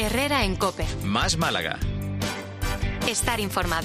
Herrera en COPE. Más Málaga. Estar informado.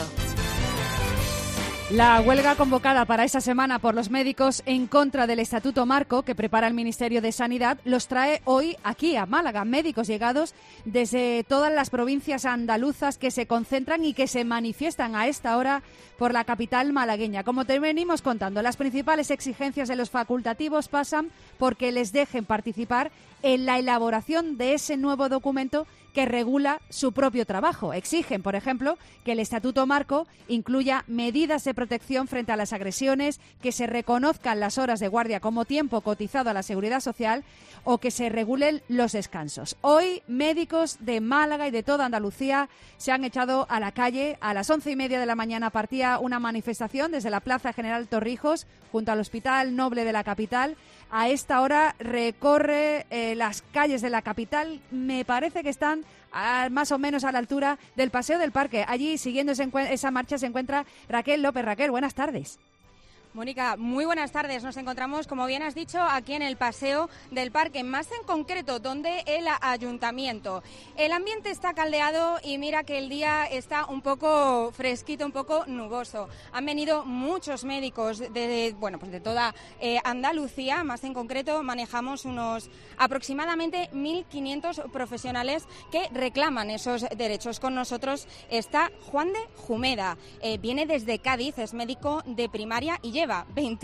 La huelga convocada para esa semana por los médicos en contra del Estatuto Marco que prepara el Ministerio de Sanidad los trae hoy aquí a Málaga. Médicos llegados desde todas las provincias andaluzas que se concentran y que se manifiestan a esta hora por la capital malagueña. Como te venimos contando, las principales exigencias de los facultativos pasan porque les dejen participar en la elaboración de ese nuevo documento que regula su propio trabajo. Exigen, por ejemplo, que el Estatuto Marco incluya medidas de protección frente a las agresiones, que se reconozcan las horas de guardia como tiempo cotizado a la Seguridad Social o que se regulen los descansos. Hoy, médicos de Málaga y de toda Andalucía se han echado a la calle. A las 11:30 de la mañana partía una manifestación desde la Plaza General Torrijos junto al Hospital Noble de la capital. A esta hora recorre las calles de la capital. Me parece que están más o menos a la altura del Paseo del Parque. Allí, siguiendo esa marcha, se encuentra Raquel López. Raquel, buenas tardes. Mónica, muy buenas tardes. Nos encontramos, como bien has dicho, aquí en el Paseo del Parque, más en concreto, donde el Ayuntamiento. El ambiente está caldeado y mira que el día está un poco fresquito, un poco nuboso. Han venido muchos médicos de toda Andalucía. Más en concreto, manejamos unos aproximadamente 1.500 profesionales que reclaman esos derechos. Con nosotros está Juan de Jumeda. Viene desde Cádiz, es médico de primaria y lleva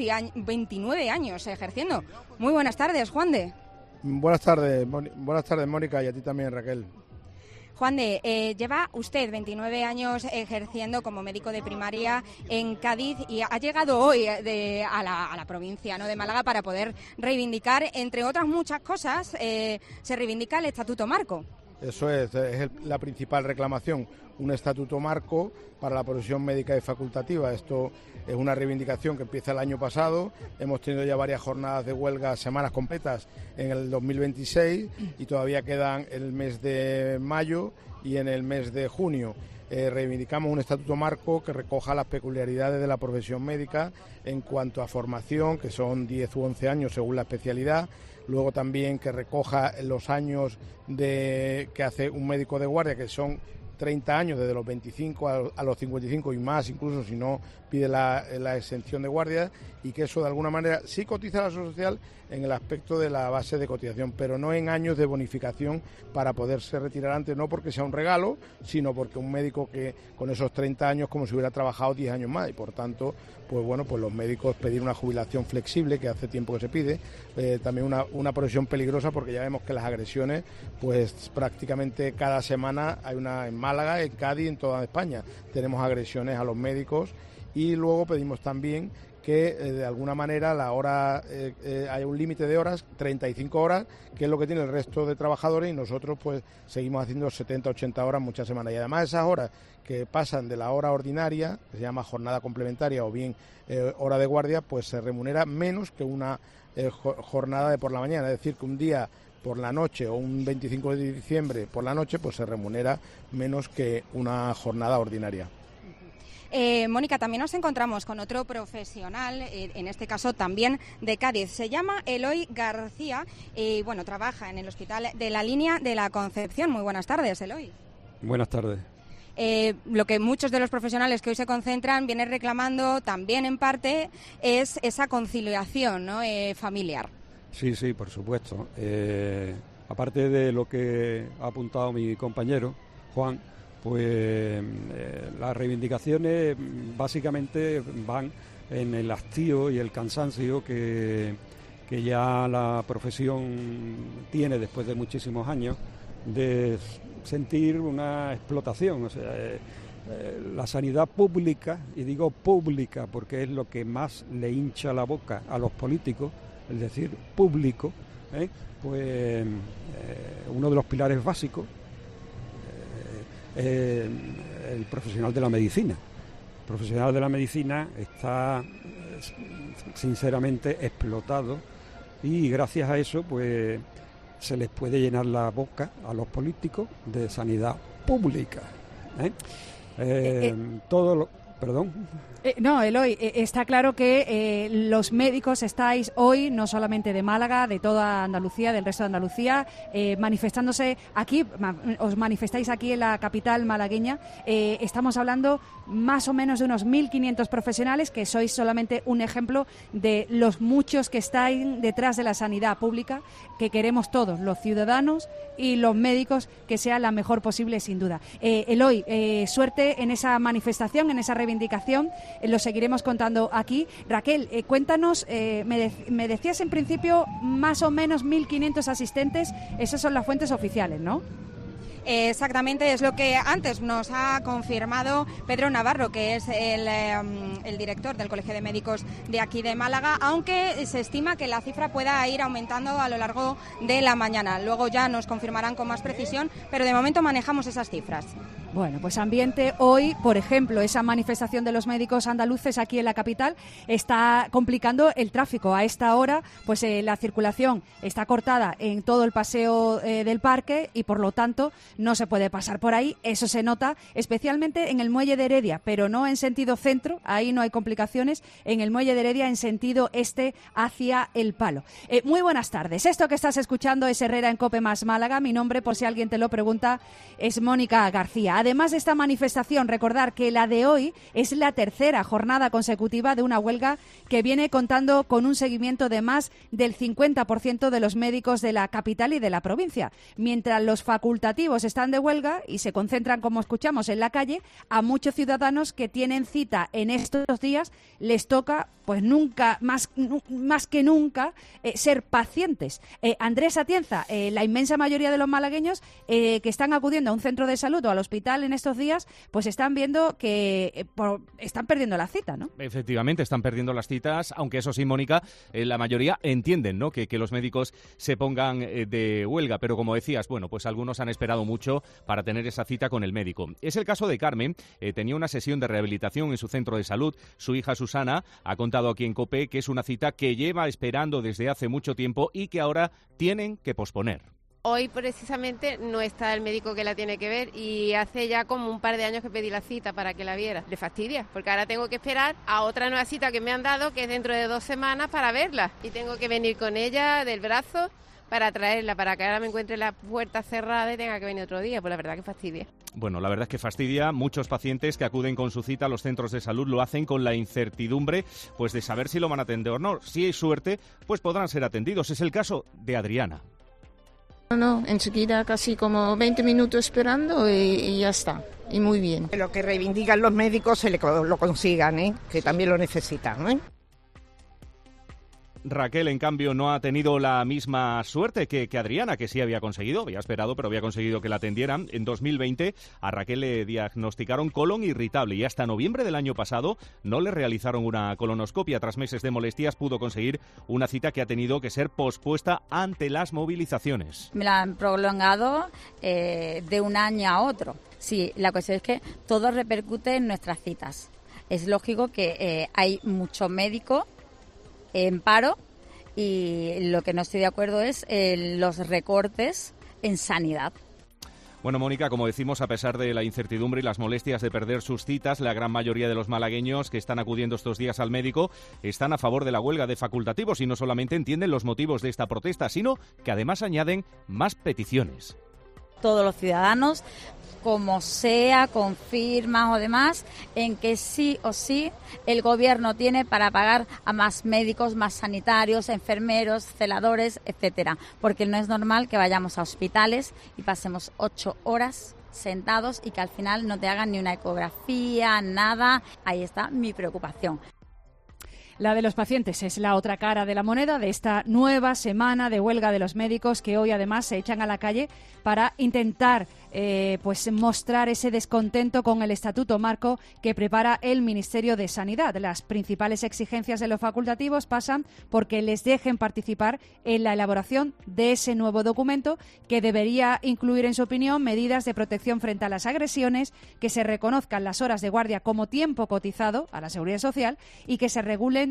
29 años ejerciendo. Muy buenas tardes, Juan de. Buenas tardes, Mónica, y a ti también, Raquel. Juan de, lleva usted 29 años ejerciendo como médico de primaria en Cádiz y ha llegado hoy a la provincia, ¿no?, de Málaga para poder reivindicar, entre otras muchas cosas, se reivindica el Estatuto Marco. Eso es la principal reclamación, un estatuto marco para la profesión médica y facultativa. Esto es una reivindicación que empieza el año pasado. Hemos tenido ya varias jornadas de huelga, semanas completas en el 2026 y todavía quedan el mes de mayo y en el mes de junio. Reivindicamos un estatuto marco que recoja las peculiaridades de la profesión médica en cuanto a formación, que son 10 u 11 años según la especialidad. Luego también que recoja los años que hace un médico de guardia, que son 30 años, desde los 25 a los 55 y más, incluso si no pide la exención de guardia, y que eso de alguna manera sí cotiza a la Seguridad Social en el aspecto de la base de cotización, pero no en años de bonificación para poderse retirar antes, no porque sea un regalo, sino porque un médico que con esos 30 años como si hubiera trabajado 10 años más, y por tanto, pues los médicos pedir una jubilación flexible, que hace tiempo que se pide, también una profesión peligrosa, porque ya vemos que las agresiones, pues prácticamente cada semana hay una en Málaga, en Cádiz, en toda España, tenemos agresiones a los médicos. Y luego pedimos también que de alguna manera la hora haya un límite de horas, 35 horas, que es lo que tiene el resto de trabajadores, y nosotros pues seguimos haciendo 70, 80 horas muchas semanas. Y además esas horas que pasan de la hora ordinaria, que se llama jornada complementaria o bien hora de guardia, pues se remunera menos que una jornada de por la mañana. Es decir, que un día por la noche o un 25 de diciembre por la noche, pues se remunera menos que una jornada ordinaria. Mónica, también nos encontramos con otro profesional, en este caso también de Cádiz. Se llama Eloy García y trabaja en el Hospital de la Línea de la Concepción. Muy buenas tardes, Eloy. Buenas tardes. Lo que muchos de los profesionales que hoy se concentran vienen reclamando también en parte es esa conciliación, ¿no?, familiar. Sí, por supuesto. Aparte de lo que ha apuntado mi compañero, Juan, pues las reivindicaciones básicamente van en el hastío y el cansancio que ya la profesión tiene después de muchísimos años de sentir una explotación. O sea, la sanidad pública, y digo pública porque es lo que más le hincha la boca a los políticos, es decir, público, pues uno de los pilares básicos, el profesional de la medicina. El profesional de la medicina está sinceramente explotado, y gracias a eso pues se les puede llenar la boca a los políticos de sanidad pública. Todo ¿Perdón? No, Eloy, está claro que los médicos estáis hoy, no solamente de Málaga, de toda Andalucía, del resto de Andalucía, manifestándose aquí, os manifestáis aquí en la capital malagueña. Estamos hablando más o menos de unos 1.500 profesionales, que sois solamente un ejemplo de los muchos que estáis detrás de la sanidad pública, que queremos todos, los ciudadanos y los médicos, que sea la mejor posible, sin duda. Eloy, suerte en esa manifestación, en esa reivindicación. Lo seguiremos contando aquí. Raquel, cuéntanos, me decías en principio más o menos 1.500 asistentes, esas son las fuentes oficiales, ¿no? Exactamente, es lo que antes nos ha confirmado Pedro Navarro, que es el director del Colegio de Médicos de aquí de Málaga, aunque se estima que la cifra pueda ir aumentando a lo largo de la mañana. Luego ya nos confirmarán con más precisión, pero de momento manejamos esas cifras. Bueno, pues ambiente hoy, por ejemplo, esa manifestación de los médicos andaluces aquí en la capital está complicando el tráfico. A esta hora, pues la circulación está cortada en todo el paseo del parque y, por lo tanto, no se puede pasar por ahí. Eso se nota especialmente en el muelle de Heredia, pero no en sentido centro, ahí no hay complicaciones. En el muelle de Heredia, en sentido este, hacia el Palo. Muy buenas tardes. Esto que estás escuchando es Herrera en COPE más Málaga. Mi nombre, por si alguien te lo pregunta, es Mónica García. Además de esta manifestación, recordar que la de hoy es la tercera jornada consecutiva de una huelga que viene contando con un seguimiento de más del 50% de los médicos de la capital y de la provincia. Mientras los facultativos están de huelga y se concentran, como escuchamos, en la calle, a muchos ciudadanos que tienen cita en estos días les toca, pues nunca, más que nunca, ser pacientes. Andrés Atienza, la inmensa mayoría de los malagueños que están acudiendo a un centro de salud o al hospital en estos días, pues están viendo que están perdiendo la cita, ¿no? Efectivamente, están perdiendo las citas, aunque eso sí, Mónica, la mayoría entienden, ¿no?, que los médicos se pongan de huelga, pero como decías, bueno, pues algunos han esperado mucho para tener esa cita con el médico. Es el caso de Carmen, tenía una sesión de rehabilitación en su centro de salud. Su hija Susana ha contado aquí en COPE que es una cita que lleva esperando desde hace mucho tiempo y que ahora tienen que posponer. Hoy precisamente no está el médico que la tiene que ver y hace ya como un par de años que pedí la cita para que la viera. Le fastidia, porque ahora tengo que esperar a otra nueva cita que me han dado, que es dentro de 2 semanas, para verla. Y tengo que venir con ella del brazo para traerla, para que ahora me encuentre la puerta cerrada y tenga que venir otro día. Pues la verdad que fastidia. Bueno, la verdad es que fastidia. Muchos pacientes que acuden con su cita a los centros de salud lo hacen con la incertidumbre, pues de saber si lo van a atender o no. Si hay suerte, pues podrán ser atendidos. Es el caso de Adriana. No, enseguida casi como 20 minutos esperando y ya está, y muy bien. Lo que reivindican los médicos se lo consigan, que también lo necesitan, Raquel, en cambio, no ha tenido la misma suerte que Adriana, que sí había conseguido, había esperado, pero había conseguido que la atendieran. En 2020 a Raquel le diagnosticaron colon irritable y hasta noviembre del año pasado no le realizaron una colonoscopia. Tras meses de molestias pudo conseguir una cita que ha tenido que ser pospuesta ante las movilizaciones. Me la han prolongado de un año a otro. Sí, la cuestión es que todo repercute en nuestras citas. Es lógico que hay muchos médicos en paro y lo que no estoy de acuerdo es los recortes en sanidad. Bueno, Mónica, como decimos, a pesar de la incertidumbre y las molestias de perder sus citas, la gran mayoría de los malagueños que están acudiendo estos días al médico están a favor de la huelga de facultativos y no solamente entienden los motivos de esta protesta, sino que además añaden más peticiones. Todos los ciudadanos, como sea, con firmas o demás, en que sí o sí el gobierno tiene para pagar a más médicos, más sanitarios, enfermeros, celadores, etcétera, porque no es normal que vayamos a hospitales y pasemos 8 horas sentados y que al final no te hagan ni una ecografía, nada. Ahí está mi preocupación. La de los pacientes es la otra cara de la moneda de esta nueva semana de huelga de los médicos, que hoy además se echan a la calle para intentar pues mostrar ese descontento con el Estatuto Marco que prepara el Ministerio de Sanidad. Las principales exigencias de los facultativos pasan porque les dejen participar en la elaboración de ese nuevo documento, que debería incluir, en su opinión, medidas de protección frente a las agresiones, que se reconozcan las horas de guardia como tiempo cotizado a la Seguridad Social y que se regulen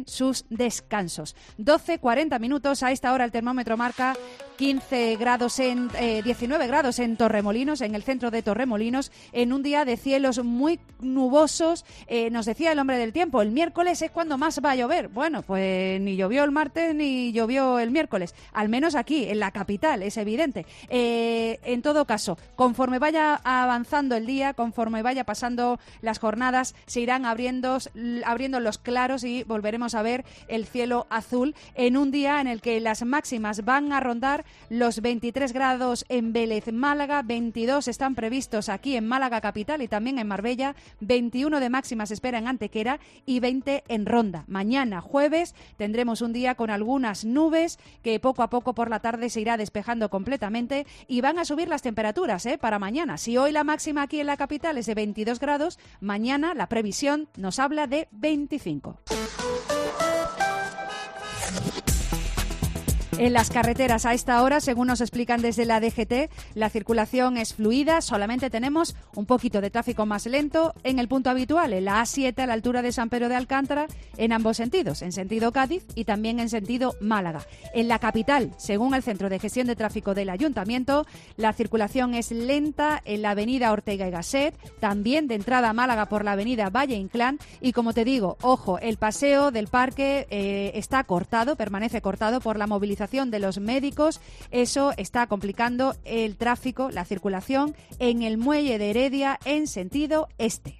en sus descansos. 12:40 minutos. A esta hora el termómetro marca 19 grados en Torremolinos, en el centro de Torremolinos, en un día de cielos muy nubosos. Nos decía el hombre del tiempo, el miércoles es cuando más va a llover. Bueno, pues ni llovió el martes ni llovió el miércoles, al menos aquí, en la capital, es evidente. En todo caso, conforme vaya avanzando el día, conforme vaya pasando las jornadas, se irán abriendo los claros y volveremos a ver el cielo azul en un día en el que las máximas van a rondar los 23 grados en Vélez, Málaga, 22 están previstos aquí en Málaga capital y también en Marbella, 21 de máxima se espera en Antequera y 20 en Ronda. Mañana, jueves, tendremos un día con algunas nubes que poco a poco por la tarde se irá despejando completamente y van a subir las temperaturas para mañana. Si hoy la máxima aquí en la capital es de 22 grados, mañana la previsión nos habla de 25. En las carreteras a esta hora, según nos explican desde la DGT, la circulación es fluida, solamente tenemos un poquito de tráfico más lento en el punto habitual, en la A7 a la altura de San Pedro de Alcántara, en ambos sentidos, en sentido Cádiz y también en sentido Málaga. En la capital, según el Centro de Gestión de Tráfico del Ayuntamiento, la circulación es lenta en la avenida Ortega y Gasset, también de entrada a Málaga por la avenida Valle Inclán y, como te digo, ojo, el paseo del parque está cortado, permanece cortado por la movilización de los médicos. Eso está complicando el tráfico, la circulación en el muelle de Heredia en sentido este.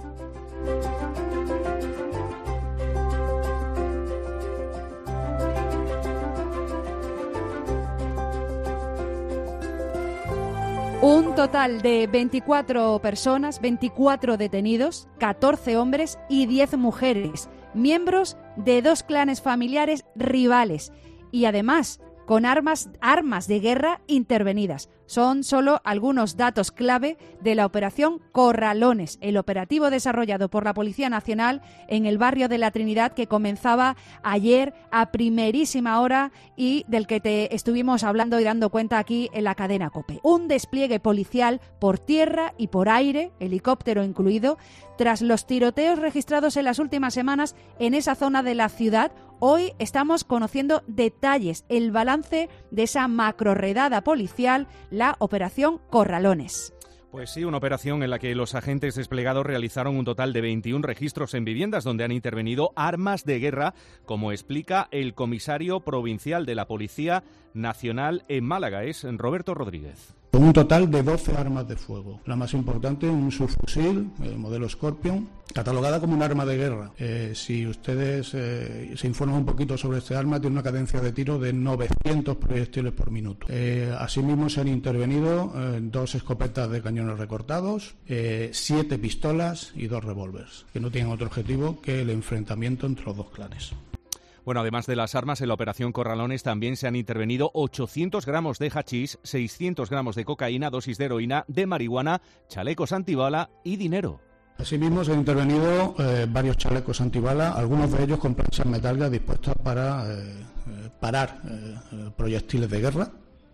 Un total de 24 personas, 24 detenidos, 14 hombres y 10 mujeres, miembros de 2 clanes familiares rivales. Y además con armas de guerra intervenidas. Son solo algunos datos clave de la operación Corralones, el operativo desarrollado por la Policía Nacional en el barrio de la Trinidad que comenzaba ayer a primerísima hora y del que te estuvimos hablando y dando cuenta aquí en la cadena COPE. Un despliegue policial por tierra y por aire, helicóptero incluido, tras los tiroteos registrados en las últimas semanas en esa zona de la ciudad. Hoy estamos conociendo detalles, el balance de esa macrorredada policial, la Operación Corralones. Pues sí, una operación en la que los agentes desplegados realizaron un total de 21 registros en viviendas donde han intervenido armas de guerra, como explica el comisario provincial de la Policía Nacional en Málaga, es Roberto Rodríguez. Con un total de 12 armas de fuego. La más importante, un subfusil, el modelo Scorpion, catalogada como un arma de guerra. Si ustedes se informan un poquito sobre este arma, tiene una cadencia de tiro de 900 proyectiles por minuto. Asimismo, se han intervenido 2 escopetas de cañones recortados, 7 pistolas y 2 revólveres, que no tienen otro objetivo que el enfrentamiento entre los 2 clanes. Bueno, además de las armas, en la Operación Corralones también se han intervenido 800 gramos de hachís, 600 gramos de cocaína, dosis de heroína, de marihuana, chalecos antibala y dinero. Asimismo, se han intervenido varios chalecos antibala, algunos de ellos con planchas metálicas dispuestas para parar proyectiles de guerra.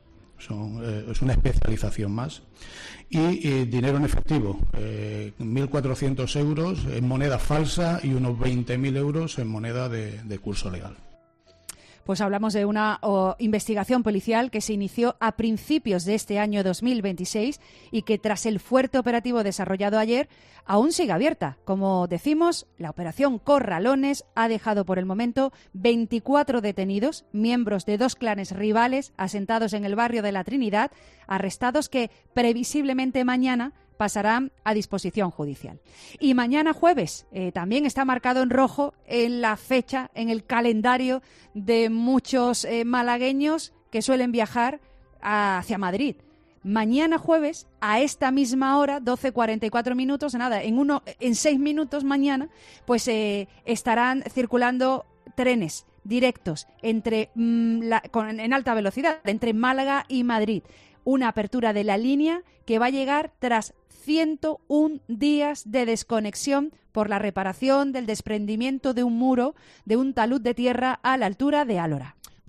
Es una especialización más. Y dinero en efectivo, 1.400 euros en moneda falsa y unos 20.000 euros en moneda de curso legal. Pues hablamos de una investigación policial que se inició a principios de este año 2026 y que tras el fuerte operativo desarrollado ayer aún sigue abierta. Como decimos, la operación Corralones ha dejado por el momento 24 detenidos, miembros de 2 clanes rivales asentados en el barrio de la Trinidad, arrestados que previsiblemente mañana pasarán a disposición judicial. Y mañana jueves también está marcado en rojo en la fecha, en el calendario de muchos malagueños que suelen viajar hacia Madrid. Mañana jueves, a esta misma hora, 12:44 minutos, en 6 minutos mañana, pues estarán circulando trenes directos en alta velocidad entre Málaga y Madrid. Una apertura de la línea que va a llegar tras 101 días de desconexión por la reparación del desprendimiento de un muro de un talud de tierra a la altura de Álora.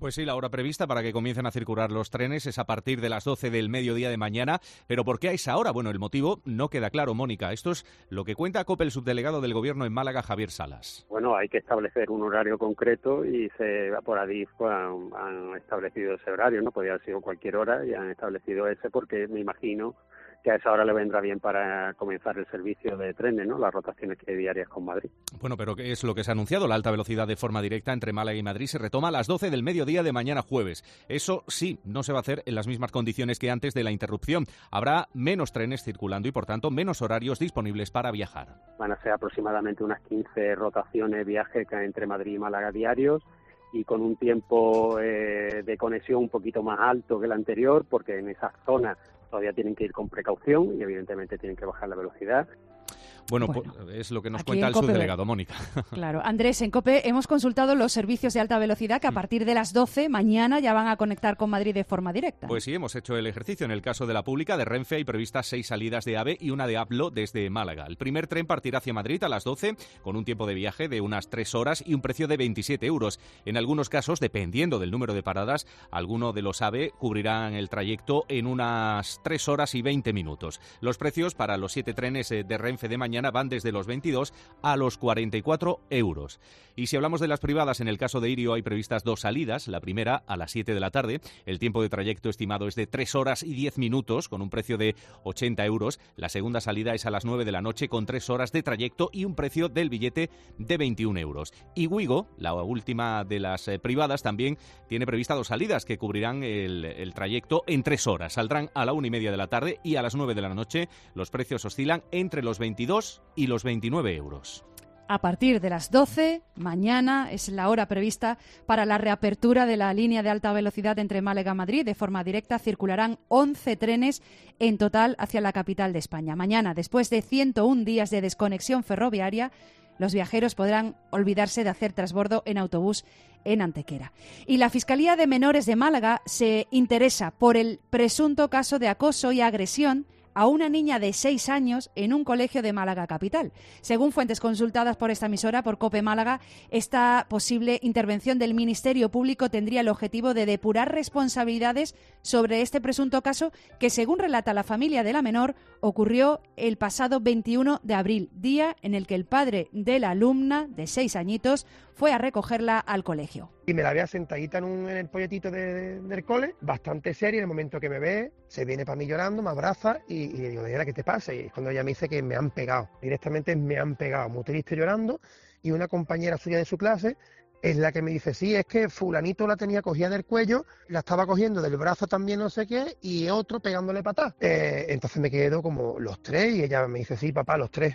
Pues sí, la hora prevista para que comiencen a circular los trenes es a partir de las 12 del mediodía de mañana. ¿Pero por qué a esa hora? Bueno, el motivo no queda claro, Mónica. Esto es lo que cuenta COPE el subdelegado del Gobierno en Málaga, Javier Salas. Bueno, hay que establecer un horario concreto y por Adif pues, han establecido ese horario, ¿no? Podría haber sido cualquier hora y han establecido ese porque me imagino que a esa hora le vendrá bien para comenzar el servicio de trenes, ¿no? Las rotaciones que hay diarias con Madrid. Bueno, pero ¿qué es lo que se ha anunciado? La alta velocidad de forma directa entre Málaga y Madrid se retoma a las 12 del mediodía de mañana jueves. Eso sí, no se va a hacer en las mismas condiciones que antes de la interrupción. Habrá menos trenes circulando y, por tanto, menos horarios disponibles para viajar. Van a ser aproximadamente unas 15 rotaciones viaje entre Madrid y Málaga diarios, y con un tiempo de conexión un poquito más alto que el anterior, porque en esas zonas todavía tienen que ir con precaución y evidentemente tienen que bajar la velocidad. Bueno, pues es lo que nos cuenta el subdelegado, Mónica. Claro, Andrés, en COPE hemos consultado los servicios de alta velocidad que a partir de las 12 mañana ya van a conectar con Madrid de forma directa. Pues sí, hemos hecho el ejercicio. En el caso de la pública de Renfe hay previstas 6 salidas de AVE y una de AVLO desde Málaga. El primer tren partirá hacia Madrid a las 12 con un tiempo de viaje de unas 3 horas y un precio de 27 euros. En algunos casos, dependiendo del número de paradas, alguno de los AVE cubrirán el trayecto en unas 3 horas y 20 minutos. Los precios para los 7 trenes de Renfe de mañana van desde los 22 a los 44 euros. Y si hablamos de las privadas, en el caso de Irio hay previstas 2 salidas. La primera a las 7 de la tarde. El tiempo de trayecto estimado es de 3 horas y 10 minutos con un precio de 80 euros. La segunda salida es a las 9 de la noche con 3 horas de trayecto y un precio del billete de 21 euros. Y Wigo, la última de las privadas, también tiene prevista 2 salidas que cubrirán el trayecto en 3 horas. Saldrán a la 1:30 de la tarde y a las 9 de la noche. Los precios oscilan entre los 22 y los 29 euros. A partir de las 12, mañana es la hora prevista para la reapertura de la línea de alta velocidad entre Málaga y Madrid. De forma directa circularán 11 trenes en total hacia la capital de España. Mañana, después de 101 días de desconexión ferroviaria, los viajeros podrán olvidarse de hacer transbordo en autobús en Antequera. Y la Fiscalía de Menores de Málaga se interesa por el presunto caso de acoso y agresión a una niña de 6 años en un colegio de Málaga capital. Según fuentes consultadas por esta emisora, por COPE Málaga, esta posible intervención del Ministerio Público tendría el objetivo de depurar responsabilidades sobre este presunto caso que, según relata la familia de la menor, ocurrió el pasado 21 de abril, día en el que el padre de la alumna de 6 añitos fue a recogerla al colegio. Y me la veo sentadita en el polletito del cole, bastante seria. En el momento que me ve, se viene para mí llorando, me abraza y le digo, Diana, ¿qué te pasa? Y es cuando ella me dice que me han pegado. Directamente me han pegado, muy triste llorando. Y una compañera suya de su clase es la que me dice, sí, es que fulanito la tenía cogida del cuello, la estaba cogiendo del brazo también no sé qué, y otro pegándole patas. Entonces me quedo como los 3 y ella me dice, sí, papá, los 3.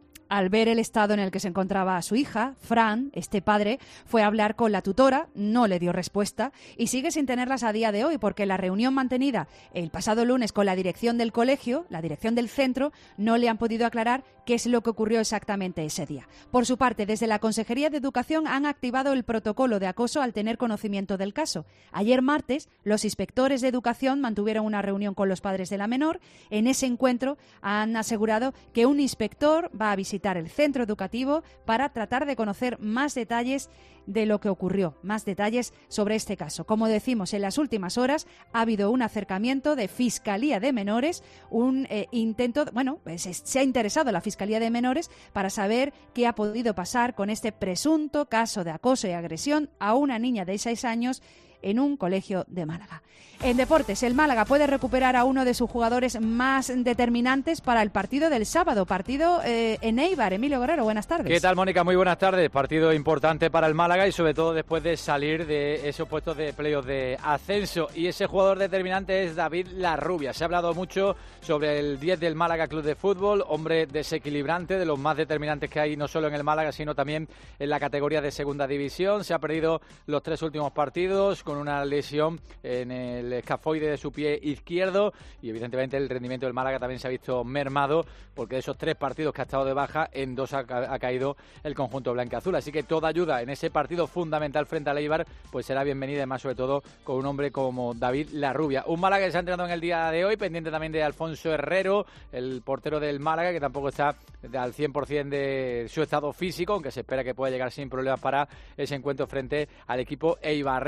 Al ver el estado en el que se encontraba su hija, Fran, este padre, fue a hablar con la tutora, no le dio respuesta y sigue sin tenerlas a día de hoy porque la reunión mantenida el pasado lunes con la dirección del colegio, la dirección del centro, no le han podido aclarar qué es lo que ocurrió exactamente ese día. Por su parte, desde la Consejería de Educación han activado el protocolo de acoso al tener conocimiento del caso. Ayer martes, los inspectores de Educación mantuvieron una reunión con los padres de la menor. En ese encuentro han asegurado que un inspector va a visitar el centro educativo para tratar de conocer más detalles de lo que ocurrió, más detalles sobre este caso. Como decimos, en las últimas horas ha habido un acercamiento de Fiscalía de Menores, un intento, se ha interesado la Fiscalía de Menores para saber qué ha podido pasar con este presunto caso de acoso y agresión a una niña de 6 años en un colegio de Málaga. En deportes, el Málaga puede recuperar a uno de sus jugadores más determinantes para el partido del sábado. Partido en Eibar. Emilio Guerrero, buenas tardes. ¿Qué tal, Mónica? Muy buenas tardes. Partido importante para el Málaga y sobre todo después de salir de esos puestos de playoff de ascenso. Y ese jugador determinante es David Larrubia. Se ha hablado mucho sobre el 10 del Málaga Club de Fútbol, hombre desequilibrante, de los más determinantes que hay no solo en el Málaga, sino también en la categoría de segunda división. Se ha perdido los 3 últimos partidos con una lesión en el escafoide de su pie izquierdo y evidentemente el rendimiento del Málaga también se ha visto mermado porque de esos 3 partidos que ha estado de baja, en 2 ha caído el conjunto blancaazul. Así que toda ayuda en ese partido fundamental frente al Eibar pues será bienvenida, además sobre todo con un hombre como David Larrubia. Un Málaga que se ha entrenado en el día de hoy, pendiente también de Alfonso Herrero, el portero del Málaga, que tampoco está al 100% de su estado físico, aunque se espera que pueda llegar sin problemas para ese encuentro frente al equipo eibarrés. Van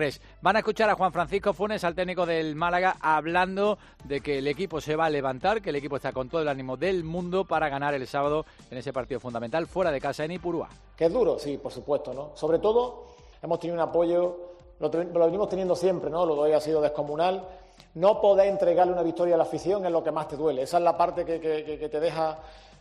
Van a escuchar a Juan Francisco Funes, al técnico del Málaga, hablando de que el equipo se va a levantar, que el equipo está con todo el ánimo del mundo para ganar el sábado en ese partido fundamental fuera de casa en Ipurúa. Que es duro, sí, por supuesto, ¿no? Sobre todo hemos tenido un apoyo, lo venimos teniendo siempre, ¿no? Lo de hoy ha sido descomunal. No poder entregarle una victoria a la afición es lo que más te duele. Esa es la parte que te deja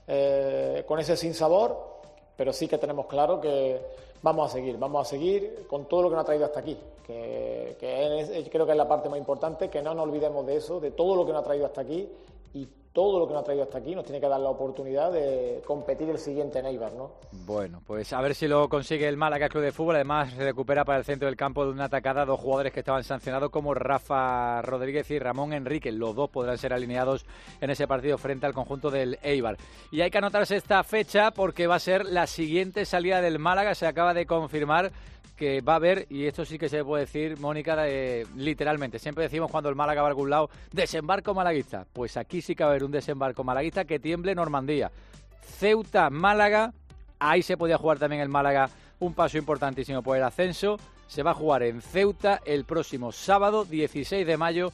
con ese sinsabor, pero sí que tenemos claro que vamos a seguir con todo lo que nos ha traído hasta aquí, que creo que es la parte más importante, que no nos olvidemos de eso, de todo lo que nos ha traído hasta aquí, y todo lo que nos ha traído hasta aquí nos tiene que dar la oportunidad de competir el siguiente en Eibar, ¿no? Bueno, pues a ver si lo consigue el Málaga Club de Fútbol. Además, se recupera para el centro del campo de una atacada 2 jugadores que estaban sancionados, como Rafa Rodríguez y Ramón Enrique. Los 2 podrán ser alineados en ese partido frente al conjunto del Eibar. Y hay que anotarse esta fecha porque va a ser la siguiente salida del Málaga. Se acaba de confirmar que va a haber, y esto sí que se puede decir, Mónica, literalmente, siempre decimos cuando el Málaga va a algún lado, desembarco malaguista. Pues aquí sí que va a haber un desembarco malaguista, que tiemble Normandía. Ceuta, Málaga, ahí se podía jugar también el Málaga, un paso importantísimo por el ascenso. Se va a jugar en Ceuta el próximo sábado, 16 de mayo,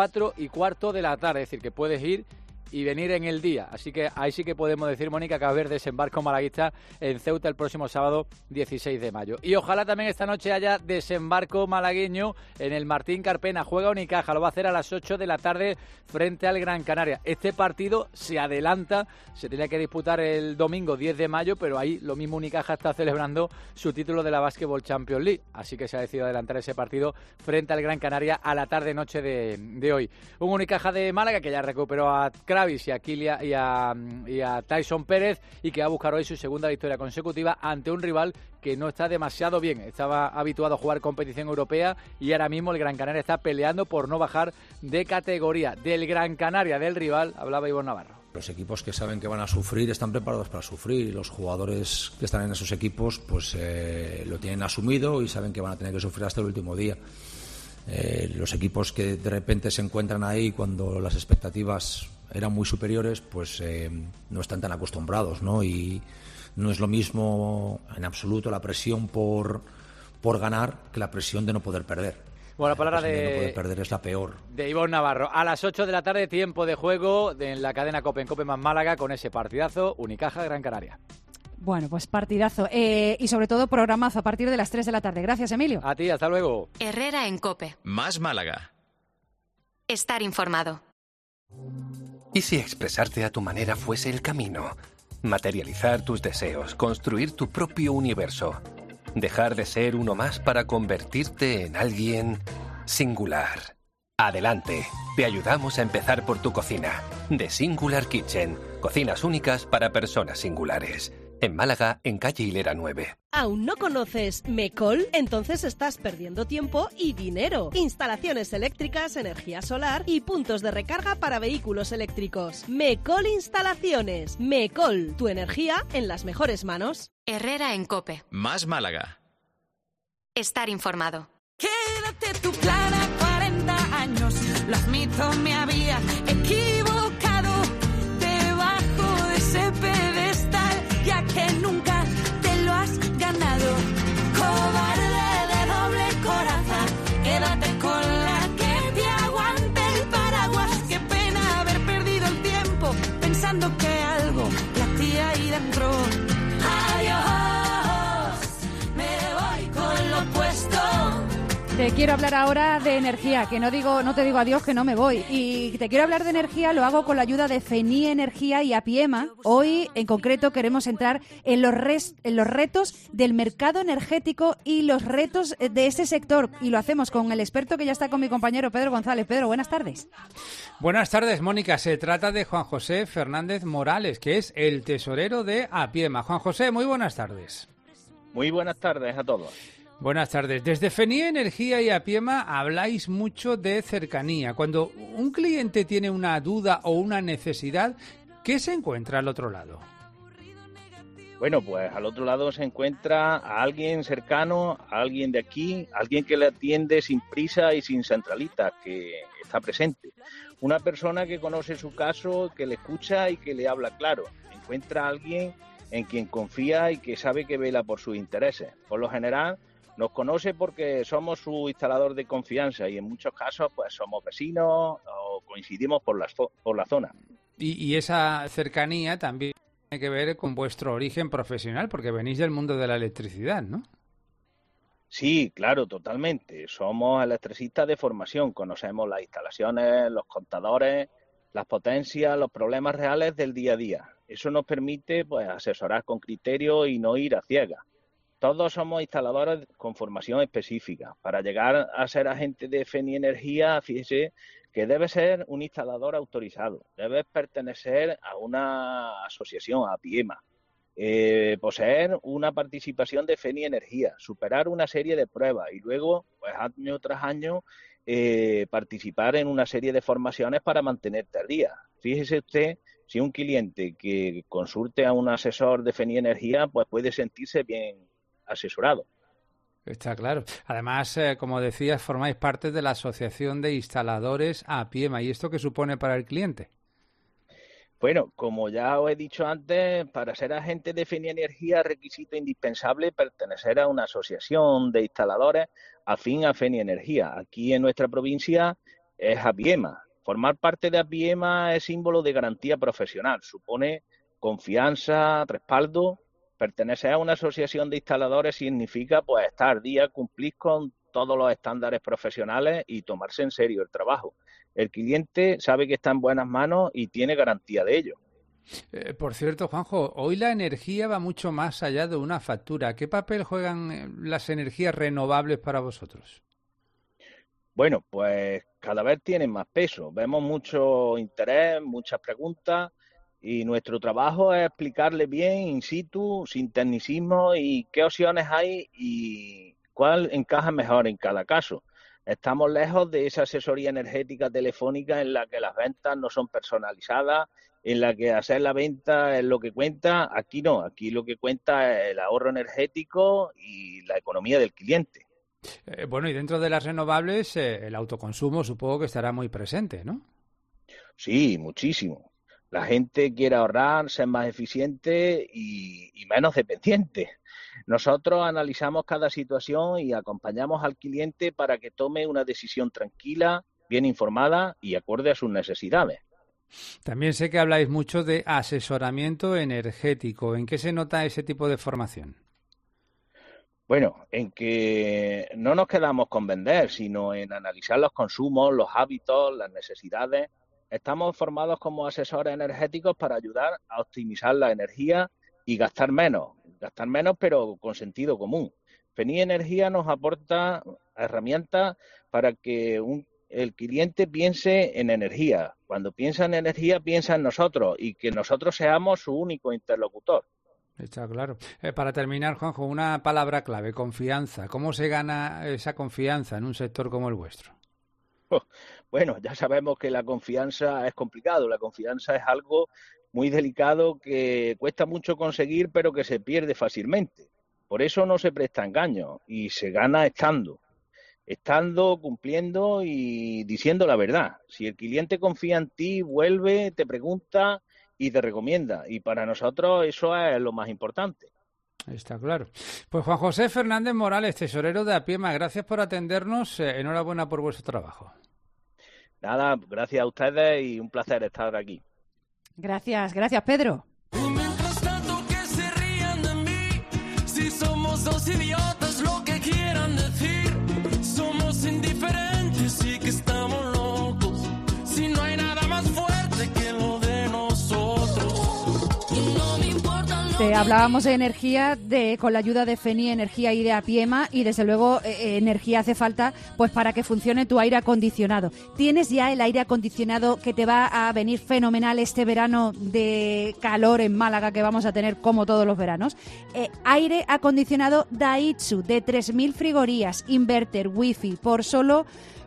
4:15 de la tarde, es decir, que puedes ir y venir en el día. Así que ahí sí que podemos decir, Mónica, que va a haber desembarco malaguista en Ceuta el próximo sábado 16 de mayo. Y ojalá también esta noche haya desembarco malagueño en el Martín Carpena. Juega Unicaja, lo va a hacer a las 8 de la tarde frente al Gran Canaria. Este partido se adelanta, se tenía que disputar el domingo 10 de mayo, pero ahí lo mismo Unicaja está celebrando su título de la Basketball Champions League. Así que se ha decidido adelantar ese partido frente al Gran Canaria a la tarde-noche de hoy. Un Unicaja de Málaga que ya recuperó a Kravis y a Kilia y a Tyson Pérez, y que va a buscar hoy su segunda victoria consecutiva ante un rival que no está demasiado bien. Estaba habituado a jugar competición europea y ahora mismo el Gran Canaria está peleando por no bajar de categoría. Del Gran Canaria, del rival, hablaba Ivonne Navarro. Los equipos que saben que van a sufrir están preparados para sufrir, y los jugadores que están en esos equipos pues lo tienen asumido y saben que van a tener que sufrir hasta el último día. Los equipos que de repente se encuentran ahí cuando las expectativas eran muy superiores, pues no están tan acostumbrados, ¿no? Y no es lo mismo en absoluto la presión por ganar que la presión de no poder perder. Bueno, la palabra de no poder perder es la peor. De Ivonne Navarro. A las 8 de la tarde, tiempo de juego en la cadena COPE, en COPE más Málaga, con ese partidazo Unicaja Gran Canaria. Bueno, pues partidazo. Y sobre todo programazo a partir de las 3 de la tarde. Gracias, Emilio. A ti, hasta luego. Herrera en COPE. Más Málaga. Estar informado. ¿Y si expresarte a tu manera fuese el camino? Materializar tus deseos, construir tu propio universo. Dejar de ser uno más para convertirte en alguien singular. Adelante, te ayudamos a empezar por tu cocina. The Singular Kitchen, cocinas únicas para personas singulares. En Málaga, en calle Hilera 9. ¿Aún no conoces Mecol? Entonces estás perdiendo tiempo y dinero. Instalaciones eléctricas, energía solar y puntos de recarga para vehículos eléctricos. Mecol Instalaciones. Mecol, tu energía en las mejores manos. Herrera en COPE. Más Málaga. Estar informado. Quédate tu plan a 40 años. Lo admito, me había equivocado. Debajo de ese pedestal, ya que nunca te lo has ganado. Cobarde de doble coraza, quédate con la que te aguante el paraguas. Qué pena haber perdido el tiempo pensando que algo latía ahí dentro. Adiós, me voy con lo opuesto. Te quiero hablar ahora de energía, que no te digo adiós, que no me voy. Y te quiero hablar de energía, lo hago con la ayuda de FENI Energía y Apiema. Hoy, en concreto, queremos entrar en los retos del mercado energético y los retos de ese sector. Y lo hacemos con el experto que ya está con mi compañero Pedro González. Pedro, buenas tardes. Buenas tardes, Mónica. Se trata de Juan José Fernández Morales, que es el tesorero de Apiema. Juan José, muy buenas tardes. Muy buenas tardes a todos. Buenas tardes. Desde FENI Energía y Apiema habláis mucho de cercanía. Cuando un cliente tiene una duda o una necesidad, ¿qué se encuentra al otro lado? Bueno, pues al otro lado se encuentra a alguien cercano, a alguien de aquí, alguien que le atiende sin prisa y sin centralita, que está presente. Una persona que conoce su caso, que le escucha y que le habla claro. Encuentra a alguien en quien confía y que sabe que vela por sus intereses. Por lo general, Nos conoce porque somos su instalador de confianza y en muchos casos pues somos vecinos o coincidimos por la zona. Y esa cercanía también tiene que ver con vuestro origen profesional, porque venís del mundo de la electricidad, ¿no? Sí, claro, totalmente. Somos electricistas de formación, conocemos las instalaciones, los contadores, las potencias, los problemas reales del día a día. Eso nos permite pues asesorar con criterio y no ir a ciegas. Todos somos instaladores con formación específica. Para llegar a ser agente de FENI Energía, fíjese que debe ser un instalador autorizado, debe pertenecer a una asociación, a APIEMA, poseer una participación de FENI Energía, superar una serie de pruebas y luego, pues año tras año, participar en una serie de formaciones para mantenerte al día. Fíjese usted, si un cliente que consulte a un asesor de FENI Energía, pues puede sentirse bien asesorado. Está claro. Además, como decías, formáis parte de la Asociación de Instaladores APIEMA. ¿Y esto qué supone para el cliente? Bueno, como ya os he dicho antes, para ser agente de FENI Energía, requisito indispensable pertenecer a una asociación de instaladores afín a FENI Energía. Aquí en nuestra provincia es APIEMA. Formar parte de APIEMA es símbolo de garantía profesional. Supone confianza, respaldo. Pertenecer a una asociación de instaladores significa pues estar al día, cumplir con todos los estándares profesionales y tomarse en serio el trabajo. El cliente sabe que está en buenas manos y tiene garantía de ello. Por cierto, Juanjo, hoy la energía va mucho más allá de una factura. ¿Qué papel juegan las energías renovables para vosotros? Bueno, pues cada vez tienen más peso. Vemos mucho interés, muchas preguntas. Y nuestro trabajo es explicarle bien, in situ, sin tecnicismo, y qué opciones hay y cuál encaja mejor en cada caso. Estamos lejos de esa asesoría energética telefónica en la que las ventas no son personalizadas, en la que hacer la venta es lo que cuenta. Aquí no, aquí lo que cuenta es el ahorro energético y la economía del cliente. Bueno, y dentro de las renovables, el autoconsumo supongo que estará muy presente, ¿no? Sí, muchísimo. La gente quiere ahorrar, ser más eficiente y menos dependiente. Nosotros analizamos cada situación y acompañamos al cliente para que tome una decisión tranquila, bien informada y acorde a sus necesidades. También sé que habláis mucho de asesoramiento energético. ¿En qué se nota ese tipo de formación? Bueno, en que no nos quedamos con vender, sino en analizar los consumos, los hábitos, las necesidades. Estamos formados como asesores energéticos para ayudar a optimizar la energía y gastar menos pero con sentido común. FENI Energía nos aporta herramientas para que el cliente piense en energía. Cuando piensa en energía, piensa en nosotros y que nosotros seamos su único interlocutor. Está claro. Para terminar, Juanjo, una palabra clave, confianza. ¿Cómo se gana esa confianza en un sector como el vuestro? Bueno, ya sabemos que la confianza es complicado. La confianza es algo muy delicado que cuesta mucho conseguir, pero que se pierde fácilmente. Por eso no se presta engaño y se gana estando, cumpliendo y diciendo la verdad. Si el cliente confía en ti, vuelve, te pregunta y te recomienda. Y para nosotros eso es lo más importante. Está claro. Pues Juan José Fernández Morales, tesorero de APIEMA, gracias por atendernos. Enhorabuena por vuestro trabajo. Nada, gracias a ustedes y un placer estar aquí. Gracias, Pedro. Mientras tanto que se rían de mí, si somos dos idiotas, lo que quieran decir, somos indiferentes y que estamos locos, si no hay nada más fuerte que lo de nosotros. No me importa lo Te hablábamos de energía con la ayuda de FENI Energía y de APIEMA, y desde luego energía hace falta pues para que funcione tu aire acondicionado. ¿Tienes ya el aire acondicionado que te va a venir fenomenal este verano de calor en Málaga que vamos a tener como todos los veranos? Aire acondicionado Daitsu de 3.000 frigorías, inverter, wifi, por solo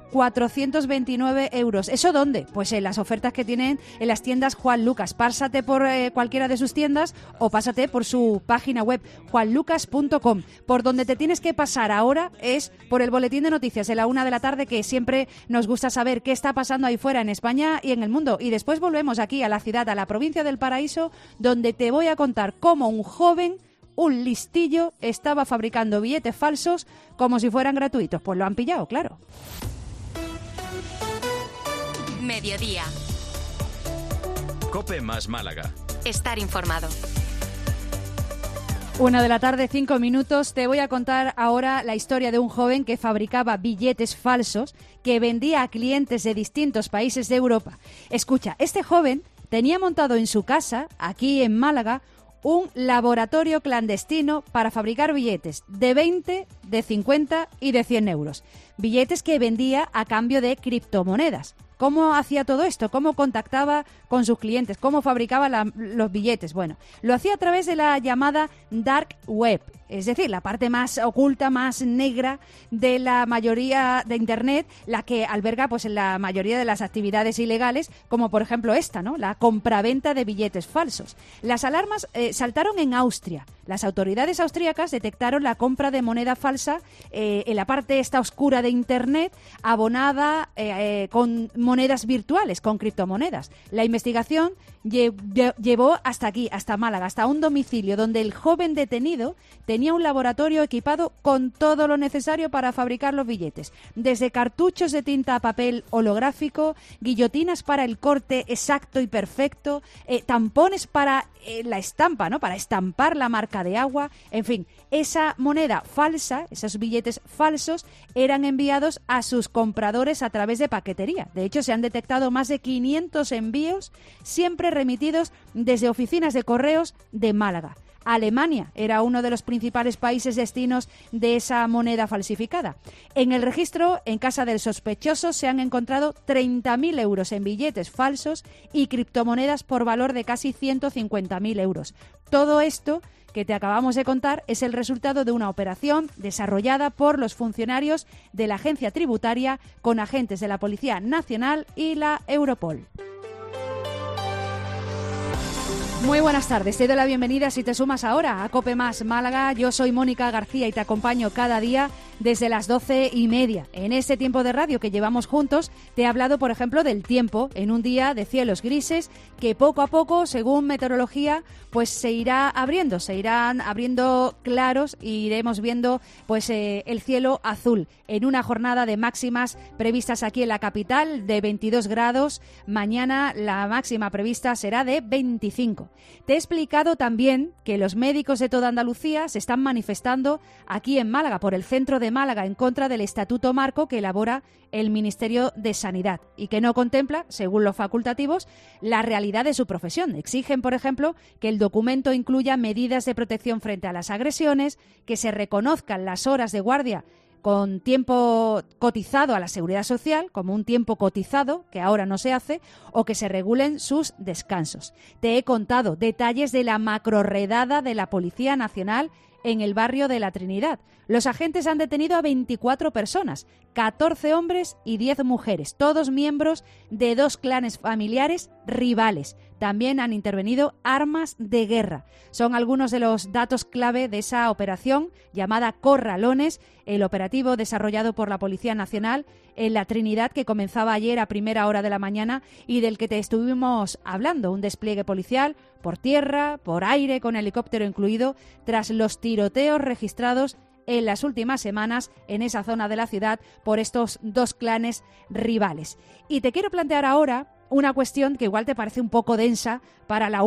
429 euros. ¿Eso dónde? Pues en las ofertas que tienen en las tiendas Juan Lucas. Pásate por cualquiera de sus tiendas o pásate por su página web juanlucas.com. Por donde te tienes que pasar ahora es por el boletín de noticias de la 1 de la tarde, que siempre nos gusta saber qué está pasando ahí fuera en España y en el mundo. Y después volvemos aquí a la ciudad, a la provincia del Paraíso, donde te voy a contar cómo un joven un listillo estaba fabricando billetes falsos como si fueran gratuitos. Pues lo han pillado, claro. Mediodía. COPE más Málaga. Estar informado. 1:00 p.m, 5 minutos. Te voy a contar ahora la historia de un joven que fabricaba billetes falsos que vendía a clientes de distintos países de Europa. Escucha, este joven tenía montado en su casa, aquí en Málaga, un laboratorio clandestino para fabricar billetes de 20, de 50 y de 100 euros. Billetes que vendía a cambio de criptomonedas. ¿Cómo hacía todo esto? ¿Cómo contactaba con sus clientes? ¿Cómo fabricaba los billetes? Bueno, lo hacía a través de la llamada Dark Web, es decir, la parte más oculta, más negra de la mayoría de Internet, la que alberga pues la mayoría de las actividades ilegales, como por ejemplo esta, ¿no? La compraventa de billetes falsos. Las alarmas saltaron en Austria. Las autoridades austríacas detectaron la compra de moneda falsa en la parte esta oscura de Internet, abonada con monedas virtuales, con criptomonedas. La investigación llevó hasta aquí, hasta Málaga, hasta un domicilio donde el joven detenido tenía un laboratorio equipado con todo lo necesario para fabricar los billetes, desde cartuchos de tinta a papel holográfico, guillotinas para el corte exacto y perfecto, tampones para la estampa, ¿no? Para estampar la marca de agua. En fin, esa moneda falsa, esos billetes falsos, eran enviados a sus compradores a través de paquetería. De hecho, se han detectado más de 500 envíos, siempre remitidos desde oficinas de correos de Málaga. Alemania era uno de los principales países destinos de esa moneda falsificada. En el registro, en casa del sospechoso, se han encontrado 30.000 euros en billetes falsos y criptomonedas por valor de casi 150.000 euros. Todo esto que te acabamos de contar es el resultado de una operación desarrollada por los funcionarios de la agencia tributaria con agentes de la Policía Nacional y la Europol. Muy buenas tardes, te doy la bienvenida si te sumas ahora a COPE más Málaga. Yo soy Mónica García y te acompaño cada día desde las 12:30. En este tiempo de radio que llevamos juntos te he hablado, por ejemplo, del tiempo en un día de cielos grises que poco a poco, según meteorología, pues se irán abriendo claros y iremos viendo pues el cielo azul en una jornada de máximas previstas aquí en la capital de 22 grados. Mañana la máxima prevista será de 25. Te he explicado también que los médicos de toda Andalucía se están manifestando aquí en Málaga, por el centro de Málaga, en contra del Estatuto Marco que elabora el Ministerio de Sanidad y que no contempla, según los facultativos, la realidad de su profesión. Exigen, por ejemplo, que el documento incluya medidas de protección frente a las agresiones, que se reconozcan las horas de guardia con tiempo cotizado a la Seguridad Social, como un tiempo cotizado, que ahora no se hace, o que se regulen sus descansos. Te he contado detalles de la macrorredada de la Policía Nacional en el barrio de la Trinidad. Los agentes han detenido a 24 personas, 14 hombres y 10 mujeres, todos miembros de 2 clanes familiares rivales. También han intervenido armas de guerra. Son algunos de los datos clave de esa operación llamada Corralones, el operativo desarrollado por la Policía Nacional en la Trinidad, que comenzaba ayer a primera hora de la mañana y del que te estuvimos hablando. Un despliegue policial por tierra, por aire, con helicóptero incluido, tras los tiroteos registrados en las últimas semanas en esa zona de la ciudad por estos 2 clanes rivales. Y te quiero plantear ahora una cuestión que igual te parece un poco densa para la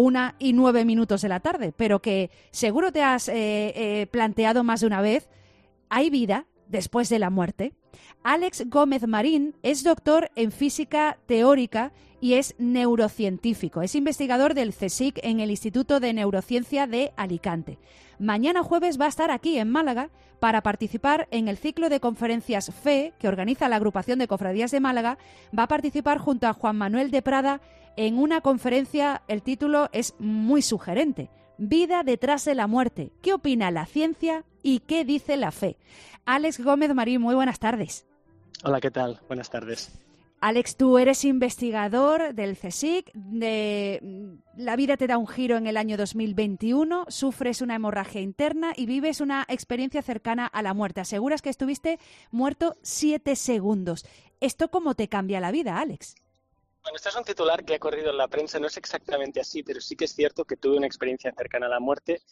1:09 de la tarde, pero que seguro te has planteado más de una vez. ¿Hay vida después de la muerte? Alex Gómez Marín es doctor en física teórica y es neurocientífico. Es investigador del CSIC en el Instituto de Neurociencia de Alicante. Mañana jueves va a estar aquí en Málaga para participar en el ciclo de conferencias FE que organiza la Agrupación de Cofradías de Málaga. Va a participar junto a Juan Manuel de Prada en una conferencia. El título es muy sugerente: Vida detrás de la muerte. ¿Qué opina la ciencia y qué dice la fe? Alex Gómez Marín, muy buenas tardes. Hola, ¿qué tal? Buenas tardes. Alex, tú eres investigador del CSIC, La vida te da un giro en el año 2021, sufres una hemorragia interna y vives una experiencia cercana a la muerte. Aseguras que estuviste muerto 7 segundos. ¿Esto cómo te cambia la vida, Alex? Bueno, este es un titular que ha corrido en la prensa, no es exactamente así, pero sí que es cierto que tuve una experiencia cercana a la muerte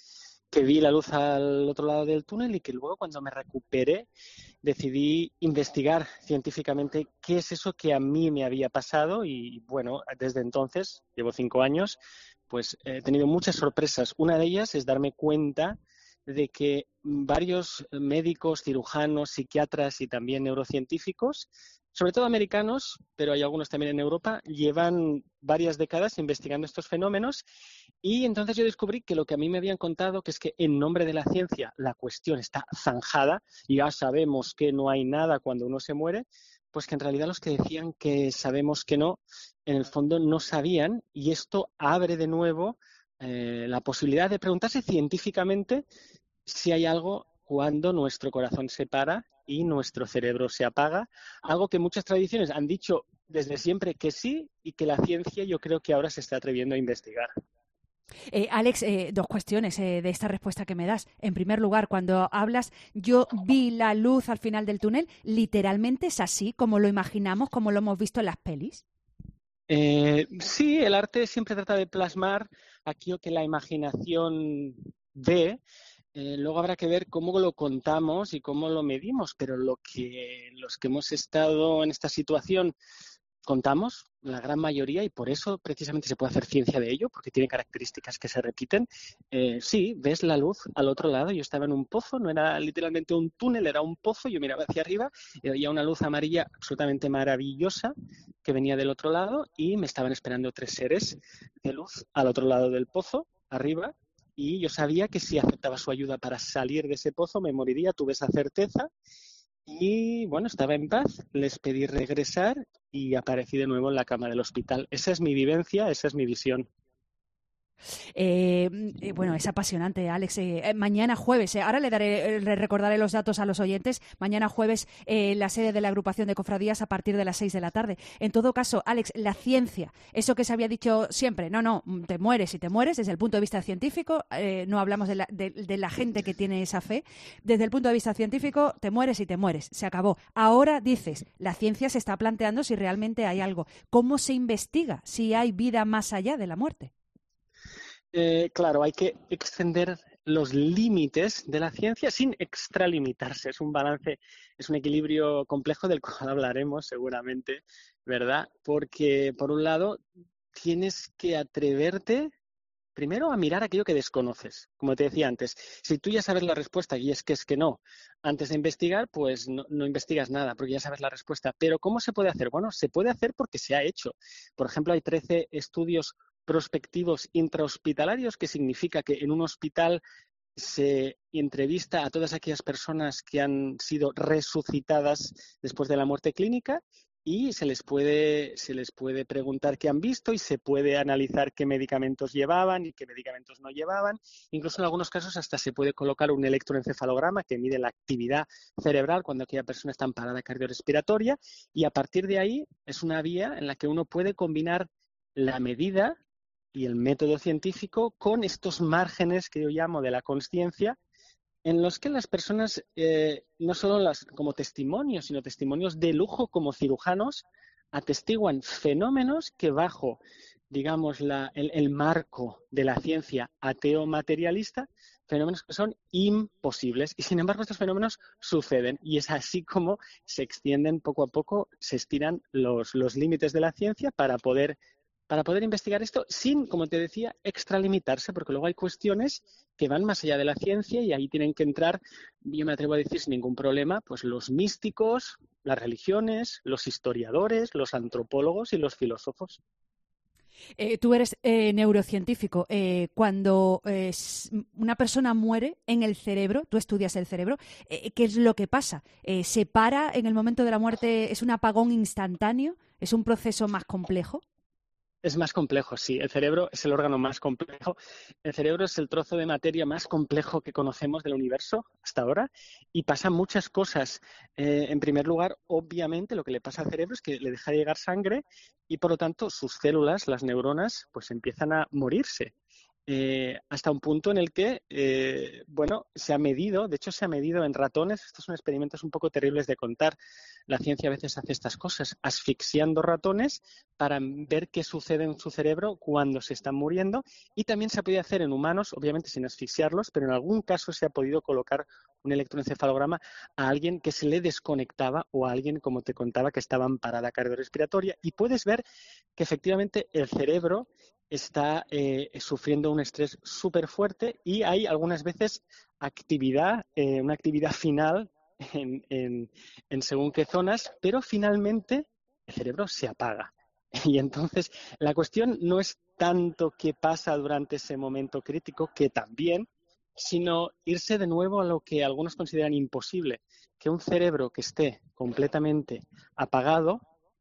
que vi la luz al otro lado del túnel y que luego cuando me recuperé decidí investigar científicamente qué es eso que a mí me había pasado y bueno, desde entonces, llevo 5 años, pues he tenido muchas sorpresas. Una de ellas es darme cuenta de que varios médicos, cirujanos, psiquiatras y también neurocientíficos, sobre todo americanos, pero hay algunos también en Europa, llevan varias décadas investigando estos fenómenos y entonces yo descubrí que lo que a mí me habían contado, que es que en nombre de la ciencia la cuestión está zanjada y ya sabemos que no hay nada cuando uno se muere, pues que en realidad los que decían que sabemos que no, en el fondo no sabían y esto abre de nuevo la posibilidad de preguntarse científicamente si hay algo cuando nuestro corazón se para y nuestro cerebro se apaga, algo que muchas tradiciones han dicho desde siempre que sí y que la ciencia yo creo que ahora se está atreviendo a investigar. Alex, 2 cuestiones de esta respuesta que me das. En primer lugar, cuando hablas, yo vi la luz al final del túnel, ¿literalmente es así como lo imaginamos, como lo hemos visto en las pelis? Sí, el arte siempre trata de plasmar aquello que la imaginación ve. Luego habrá que ver cómo lo contamos y cómo lo medimos, pero los que hemos estado en esta situación contamos, la gran mayoría, y por eso precisamente se puede hacer ciencia de ello, porque tiene características que se repiten. Sí, ves la luz al otro lado. Yo estaba en un pozo, no era literalmente un túnel, era un pozo. Yo miraba hacia arriba y había una luz amarilla absolutamente maravillosa que venía del otro lado y me estaban esperando 3 seres de luz al otro lado del pozo, arriba. Y yo sabía que si aceptaba su ayuda para salir de ese pozo me moriría, tuve esa certeza y bueno, estaba en paz, les pedí regresar y aparecí de nuevo en la cama del hospital. Esa es mi vivencia, esa es mi visión. Bueno, es apasionante, Alex. Mañana jueves, ahora le recordaré los datos a los oyentes. Mañana jueves, la sede de la agrupación de cofradías a partir de las 6 de la tarde. En todo caso, Alex, la ciencia, eso que se había dicho siempre, no, te mueres y te mueres desde el punto de vista científico, no hablamos de la gente que tiene esa fe. Desde el punto de vista científico, te mueres y te mueres, se acabó. Ahora dices, la ciencia se está planteando si realmente hay algo. ¿Cómo se investiga si hay vida más allá de la muerte? Claro, hay que extender los límites de la ciencia sin extralimitarse. Es un balance, es un equilibrio complejo del cual hablaremos seguramente, ¿verdad? Porque, por un lado, tienes que atreverte primero a mirar aquello que desconoces. Como te decía antes, si tú ya sabes la respuesta y es que no, antes de investigar, pues no investigas nada porque ya sabes la respuesta. Pero ¿cómo se puede hacer? Bueno, se puede hacer porque se ha hecho. Por ejemplo, hay 13 estudios prospectivos intrahospitalarios, que significa que en un hospital se entrevista a todas aquellas personas que han sido resucitadas después de la muerte clínica y se les puede preguntar qué han visto y se puede analizar qué medicamentos llevaban y qué medicamentos no llevaban. Incluso en algunos casos hasta se puede colocar un electroencefalograma que mide la actividad cerebral cuando aquella persona está en parada cardiorrespiratoria y a partir de ahí es una vía en la que uno puede combinar la medida y el método científico con estos márgenes que yo llamo de la consciencia, en los que las personas, no solo como testimonios, sino testimonios de lujo como cirujanos, atestiguan fenómenos que bajo, digamos, el marco de la ciencia ateo-materialista, fenómenos que son imposibles. Y sin embargo, estos fenómenos suceden. Y es así como se extienden poco a poco, se estiran los límites de la ciencia para poder investigar esto sin, como te decía, extralimitarse, porque luego hay cuestiones que van más allá de la ciencia y ahí tienen que entrar, yo me atrevo a decir sin ningún problema, pues los místicos, las religiones, los historiadores, los antropólogos y los filósofos. Tú eres neurocientífico. Cuando una persona muere en el cerebro, tú estudias el cerebro, ¿qué es lo que pasa? ¿Se para en el momento de la muerte? ¿Es un apagón instantáneo? ¿Es un proceso más complejo? Es más complejo, sí. El cerebro es el órgano más complejo. El cerebro es el trozo de materia más complejo que conocemos del universo hasta ahora y pasan muchas cosas. En primer lugar, obviamente, lo que le pasa al cerebro es que le deja de llegar sangre y, por lo tanto, sus células, las neuronas, pues empiezan a morirse. hasta un punto en el que, se ha medido, de hecho se ha medido en ratones, estos son experimentos un poco terribles de contar, la ciencia a veces hace estas cosas, asfixiando ratones para ver qué sucede en su cerebro cuando se están muriendo, y también se ha podido hacer en humanos, obviamente sin asfixiarlos, pero en algún caso se ha podido colocar un electroencefalograma a alguien que se le desconectaba o a alguien, como te contaba, que estaba en parada cardiorrespiratoria, y puedes ver que efectivamente el cerebro está sufriendo un estrés súper fuerte y hay algunas veces una actividad final en según qué zonas, pero finalmente el cerebro se apaga. Y entonces la cuestión no es tanto qué pasa durante ese momento crítico, que también, sino irse de nuevo a lo que algunos consideran imposible, que un cerebro que esté completamente apagado,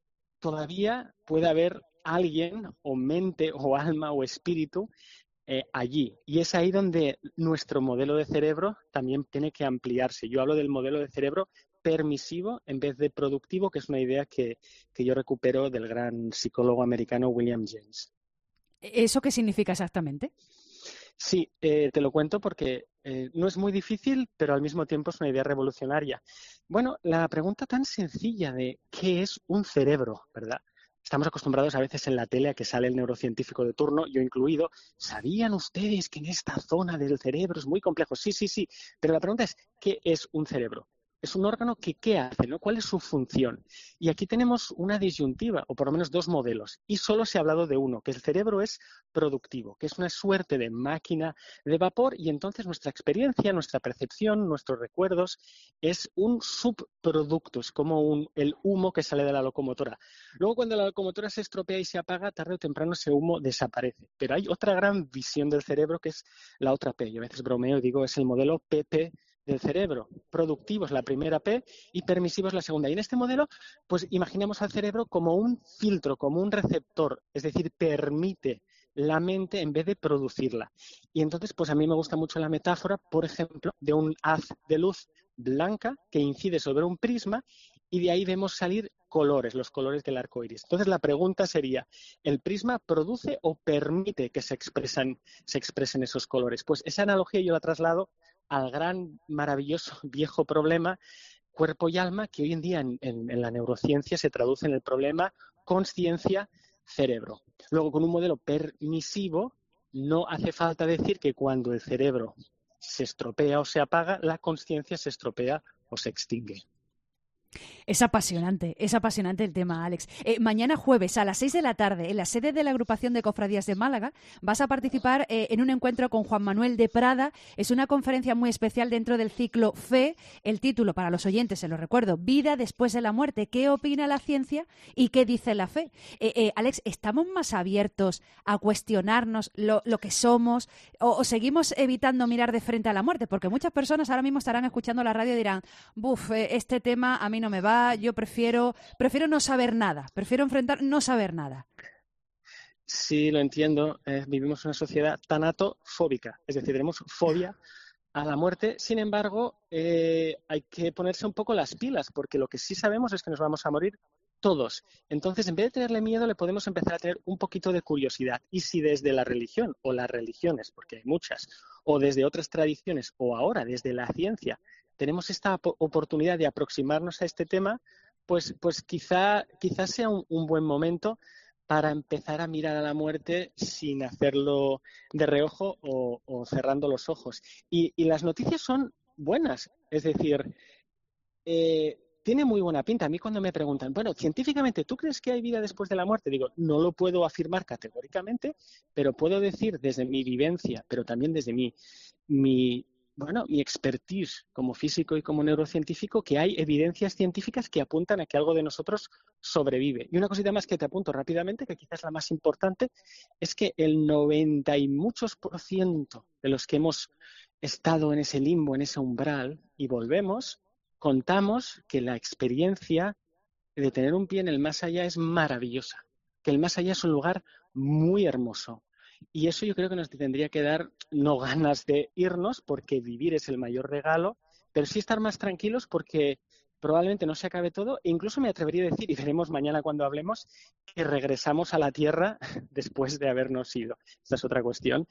todavía puede haber alguien o mente o alma o espíritu allí. Y es ahí donde nuestro modelo de cerebro también tiene que ampliarse. Yo hablo del modelo de cerebro permisivo en vez de productivo, que es una idea que yo recupero del gran psicólogo americano William James. ¿Eso qué significa exactamente? Sí, te lo cuento porque no es muy difícil, pero al mismo tiempo es una idea revolucionaria. Bueno, la pregunta tan sencilla de ¿qué es un cerebro?, ¿verdad? Estamos acostumbrados a veces en la tele a que sale el neurocientífico de turno, yo incluido. ¿Sabían ustedes que en esta zona del cerebro es muy complejo? Sí, sí, sí. Pero la pregunta es, ¿qué es un cerebro? Es un órgano que ¿qué hace?, ¿no? ¿Cuál es su función? Y aquí tenemos una disyuntiva, o por lo menos dos modelos, y solo se ha hablado de uno, que el cerebro es productivo, que es una suerte de máquina de vapor, y entonces nuestra experiencia, nuestra percepción, nuestros recuerdos, es un subproducto, es como el humo que sale de la locomotora. Luego, cuando la locomotora se estropea y se apaga, tarde o temprano ese humo desaparece. Pero hay otra gran visión del cerebro, que es la otra P. Yo a veces bromeo y digo, es el modelo PP del cerebro. Productivo es la primera P y permisivo es la segunda. Y en este modelo, pues imaginemos al cerebro como un filtro, como un receptor, es decir, permite la mente en vez de producirla. Y entonces, pues a mí me gusta mucho la metáfora, por ejemplo, de un haz de luz blanca que incide sobre un prisma y de ahí vemos salir colores, los colores del arco iris. Entonces la pregunta sería, ¿el prisma produce o permite que se expresen esos colores? Pues esa analogía yo la traslado al gran, maravilloso, viejo problema cuerpo y alma, que hoy en día en la neurociencia se traduce en el problema conciencia-cerebro. Luego, con un modelo permisivo, no hace falta decir que cuando el cerebro se estropea o se apaga, la conciencia se estropea o se extingue. Es apasionante el tema, Alex. Mañana jueves a las 6 de la tarde, en la sede de la Agrupación de Cofradías de Málaga, vas a participar en un encuentro con Juan Manuel de Prada. Es una conferencia muy especial dentro del ciclo Fe. El título, para los oyentes, se lo recuerdo, Vida después de la muerte. ¿Qué opina la ciencia y qué dice la fe? Alex, ¿estamos más abiertos a cuestionarnos lo que somos o seguimos evitando mirar de frente a la muerte? Porque muchas personas ahora mismo estarán escuchando la radio y dirán, este tema a mí no me va, yo prefiero no saber nada, prefiero no saber nada. Sí, lo entiendo. Vivimos en una sociedad tanatofóbica, es decir, tenemos fobia a la muerte. Sin embargo, hay que ponerse un poco las pilas, porque lo que sí sabemos es que nos vamos a morir todos. Entonces, en vez de tenerle miedo, le podemos empezar a tener un poquito de curiosidad. Y si desde la religión o las religiones, porque hay muchas, o desde otras tradiciones, o ahora desde la ciencia, tenemos esta oportunidad de aproximarnos a este tema, pues quizá sea un buen momento para empezar a mirar a la muerte sin hacerlo de reojo o cerrando los ojos. Y las noticias son buenas, es decir, tiene muy buena pinta. A mí cuando me preguntan, bueno, científicamente, ¿tú crees que hay vida después de la muerte? Digo, no lo puedo afirmar categóricamente, pero puedo decir desde mi vivencia, pero también desde mi expertise como físico y como neurocientífico, que hay evidencias científicas que apuntan a que algo de nosotros sobrevive. Y una cosita más que te apunto rápidamente, que quizás es la más importante, es que el 90 y muchos % de los que hemos estado en ese limbo, en ese umbral, y volvemos, contamos que la experiencia de tener un pie en el más allá es maravillosa, que el más allá es un lugar muy hermoso. Y eso yo creo que nos tendría que dar no ganas de irnos, porque vivir es el mayor regalo, pero sí estar más tranquilos porque probablemente no se acabe todo. E incluso me atrevería a decir, y veremos mañana cuando hablemos, que regresamos a la Tierra después de habernos ido. Esta es otra cuestión,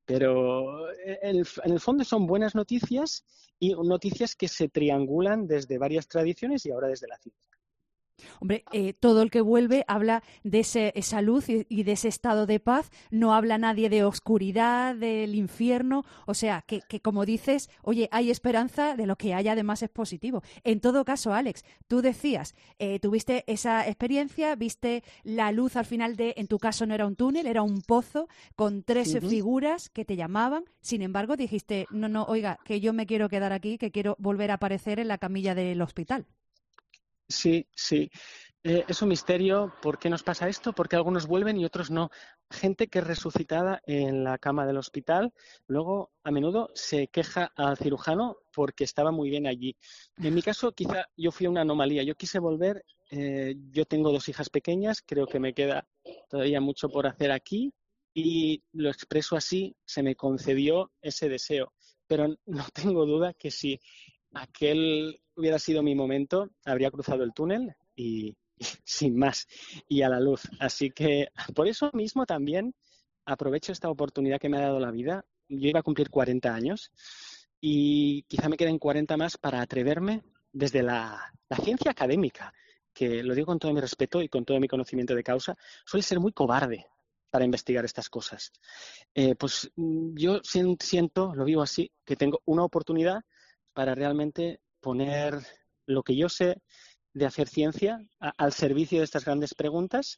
Pero en el fondo son buenas noticias y noticias que se triangulan desde varias tradiciones y ahora desde la ciencia. Hombre, todo el que vuelve habla de esa luz y de ese estado de paz, no habla nadie de oscuridad, del infierno, o sea, que como dices, oye, hay esperanza, de lo que hay además es positivo. En todo caso, Alex, tú decías, tuviste esa experiencia, viste la luz al final en tu caso no era un túnel, era un pozo con 3 figuras que te llamaban, sin embargo dijiste, no, oiga, que yo me quiero quedar aquí, que quiero volver a aparecer en la camilla del hospital. Sí. Es un misterio. ¿Por qué nos pasa esto? Porque algunos vuelven y otros no. Gente que es resucitada en la cama del hospital, luego a menudo se queja al cirujano porque estaba muy bien allí. En mi caso, quizá yo fui una anomalía. Yo quise volver. Yo tengo 2 hijas pequeñas. Creo que me queda todavía mucho por hacer aquí y lo expreso así. Se me concedió ese deseo. Pero no tengo duda que si aquel hubiera sido mi momento, habría cruzado el túnel y sin más, y a la luz. Así que por eso mismo también aprovecho esta oportunidad que me ha dado la vida. Yo iba a cumplir 40 años y quizá me queden 40 más para atreverme desde la ciencia académica, que lo digo con todo mi respeto y con todo mi conocimiento de causa, suele ser muy cobarde para investigar estas cosas. Pues yo siento, lo vivo así, que tengo una oportunidad para realmente poner lo que yo sé de hacer ciencia al servicio de estas grandes preguntas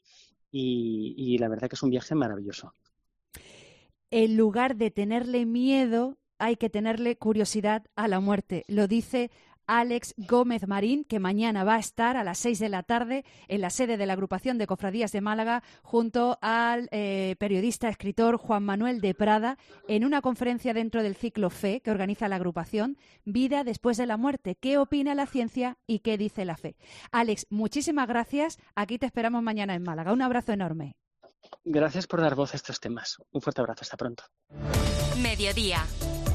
y la verdad que es un viaje maravilloso. En lugar de tenerle miedo, hay que tenerle curiosidad a la muerte. Lo dice Alex Gómez Marín, que mañana va a estar a las 6 de la tarde en la sede de la Agrupación de Cofradías de Málaga junto al periodista, escritor Juan Manuel de Prada en una conferencia dentro del ciclo FE que organiza la agrupación, Vida después de la muerte. ¿Qué opina la ciencia y qué dice la fe? Alex, muchísimas gracias. Aquí te esperamos mañana en Málaga. Un abrazo enorme. Gracias por dar voz a estos temas. Un fuerte abrazo. Hasta pronto. Mediodía.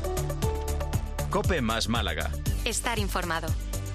COPE más Málaga. Estar informado.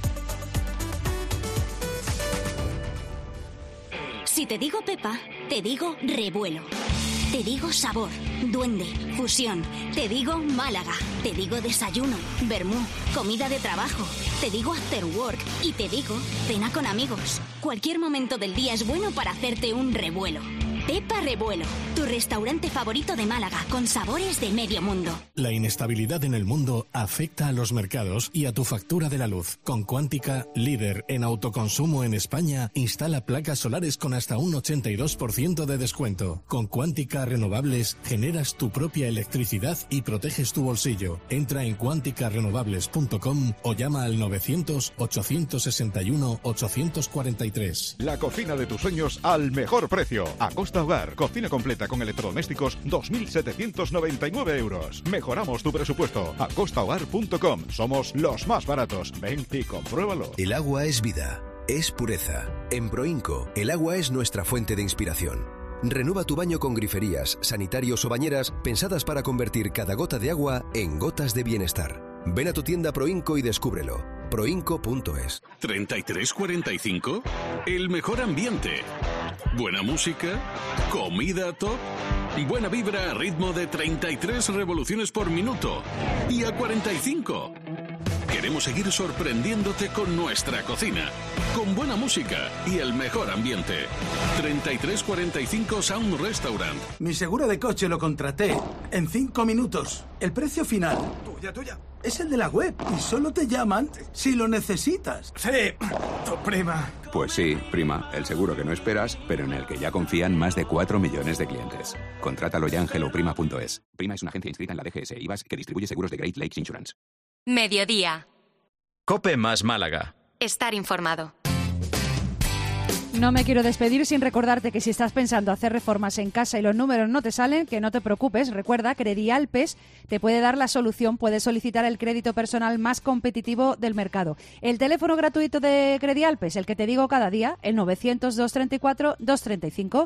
Si te digo Pepa, te digo revuelo. Te digo sabor, duende, fusión. Te digo Málaga. Te digo desayuno, vermú, comida de trabajo. Te digo after work y te digo cena con amigos. Cualquier momento del día es bueno para hacerte un revuelo. Pepa Revuelo, tu restaurante favorito de Málaga, con sabores de medio mundo. La inestabilidad en el mundo afecta a los mercados y a tu factura de la luz. Con Cuántica, líder en autoconsumo en España, instala placas solares con hasta un 82% de descuento. Con Cuántica Renovables generas tu propia electricidad y proteges tu bolsillo. Entra en cuanticarenovables.com o llama al 900-861-843. La cocina de tus sueños al mejor precio. A Costa Hogar, cocina completa con electrodomésticos, 2.799 euros. Mejoramos tu presupuesto. A costahogar.com. Somos los más baratos. Ven y compruébalo. El agua es vida, es pureza. En Proinco, el agua es nuestra fuente de inspiración. Renueva tu baño con griferías, sanitarios o bañeras pensadas para convertir cada gota de agua en gotas de bienestar. Ven a tu tienda Proinco y descúbrelo. Proinco.es. 3345, el mejor ambiente. Buena música, comida top, buena vibra a ritmo de 33 revoluciones por minuto y a 45. Queremos seguir sorprendiéndote con nuestra cocina, con buena música y el mejor ambiente. 3345 Sound Restaurant. Mi seguro de coche lo contraté en 5 minutos. El precio final Tuya. es el de la web y solo te llaman si lo necesitas. Sí, tu prima. Pues sí, prima, el seguro que no esperas, pero en el que ya confían más de 4 millones de clientes. Contrátalo ya en helloprima.es. Prima es una agencia inscrita en la DGS IVAS que distribuye seguros de Great Lakes Insurance. Mediodía. COPE más Málaga. Estar informado. No me quiero despedir sin recordarte que si estás pensando hacer reformas en casa y los números no te salen, que no te preocupes. Recuerda, Credialpes te puede dar la solución. Puedes solicitar el crédito personal más competitivo del mercado. El teléfono gratuito de Credialpes, el que te digo cada día, el 900-234-235.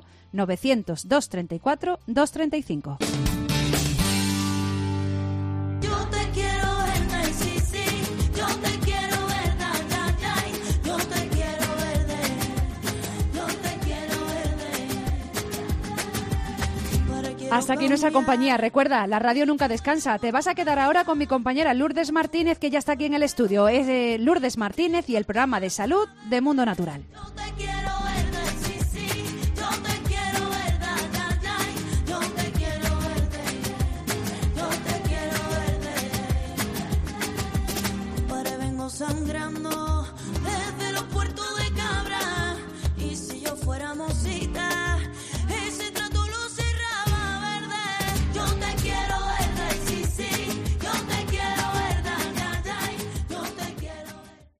900-234-235. Hasta aquí nuestra compañía. Recuerda, la radio nunca descansa. Te vas a quedar ahora con mi compañera Lourdes Martínez, que ya está aquí en el estudio. Es Lourdes Martínez y el programa de salud de Mundo Natural. No te quiero